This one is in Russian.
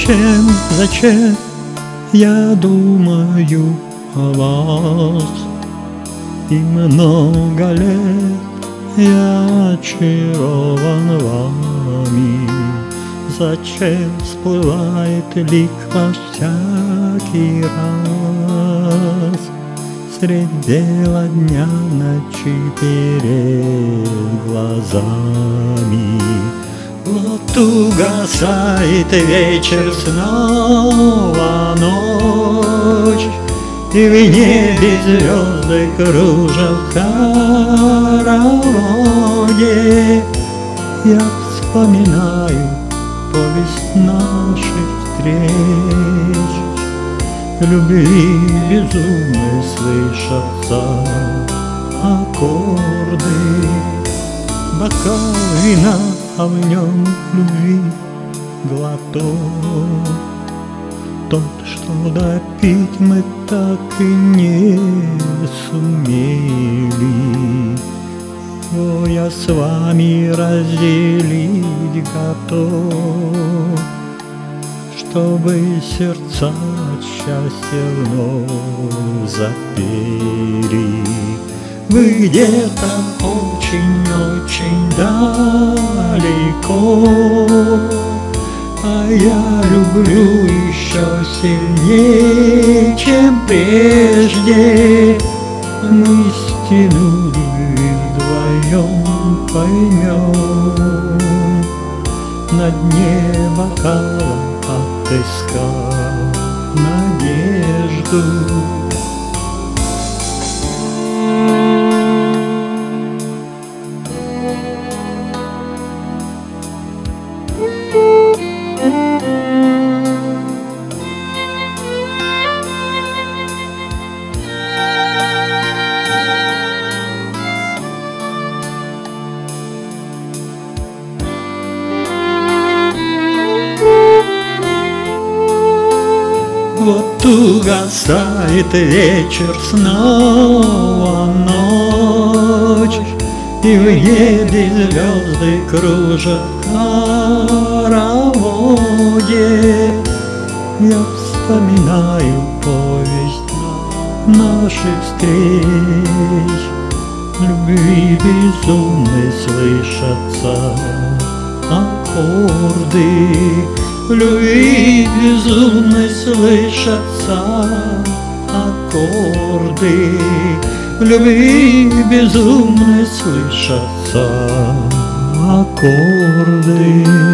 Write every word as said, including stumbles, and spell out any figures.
Зачем, зачем я думаю о вас? И много лет я очарован вами. Зачем всплывает лик ваш всякий раз? Средь бела дня ночи перед глазами. Вот угасает вечер, снова ночь, и в небе звезды кружат в хороводе. Я вспоминаю повесть наших встреч, любви безумной слышатся аккорды. Бокал вина, а в нем любви глоток, тот, что допить мы так и не сумели. Его я с вами разделить готов, чтобы сердца от счастья вновь запели. Вы где-то очень-очень далеко, а я люблю еще сильнее, чем прежде. Мы истину любви вдвоем поймем, на дне бокала отыскав надежду. Вот угасает вечер, снова ночь, и в небе звезды кружат в хороводе. Я вспоминаю повесть наших встреч, любви безумной слышатся аккорды. Любви безумной слышатся аккорды, любви безумной слышатся аккорды.